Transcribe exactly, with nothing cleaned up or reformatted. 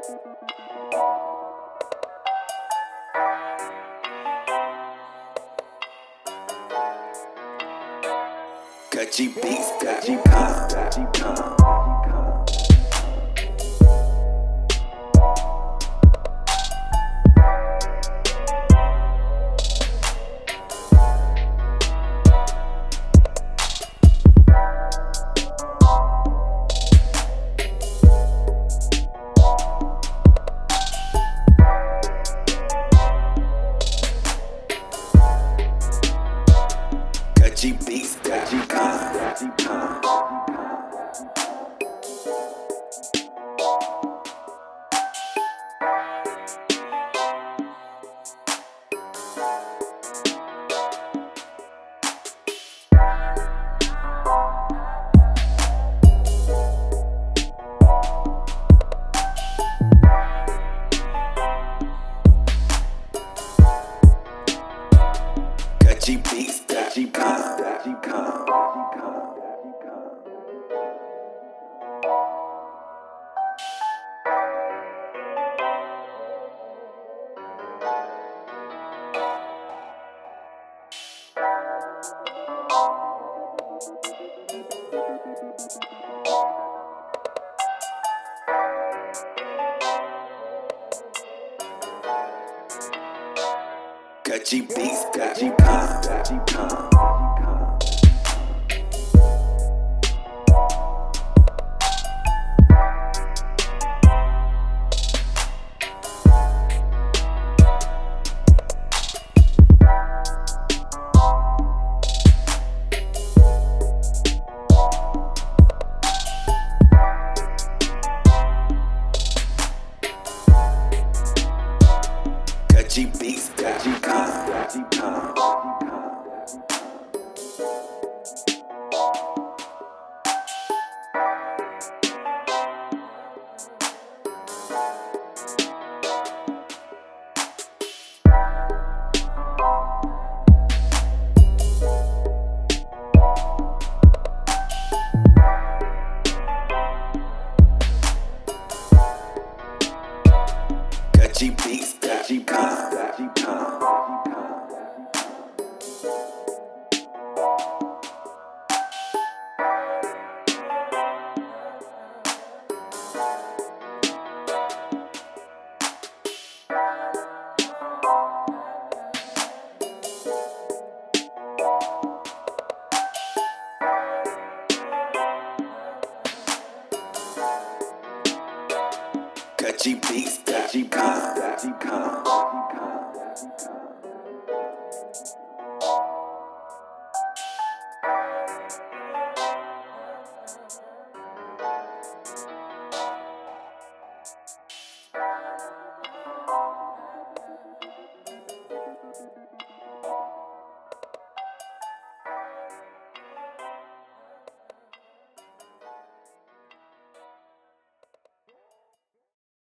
Catchy beats, catchy pound, catchy pound. Catchy beats, catchy pound, catchy pound. Catchy beats, catchy pound, catchy pound. Catchy beats, catchy pound, catchy pound. Catchy beats, catchy pound, catchy pound. Catchy beats, catchy pound, catchy pound. Catchy beats, catchy pound, catchy pound.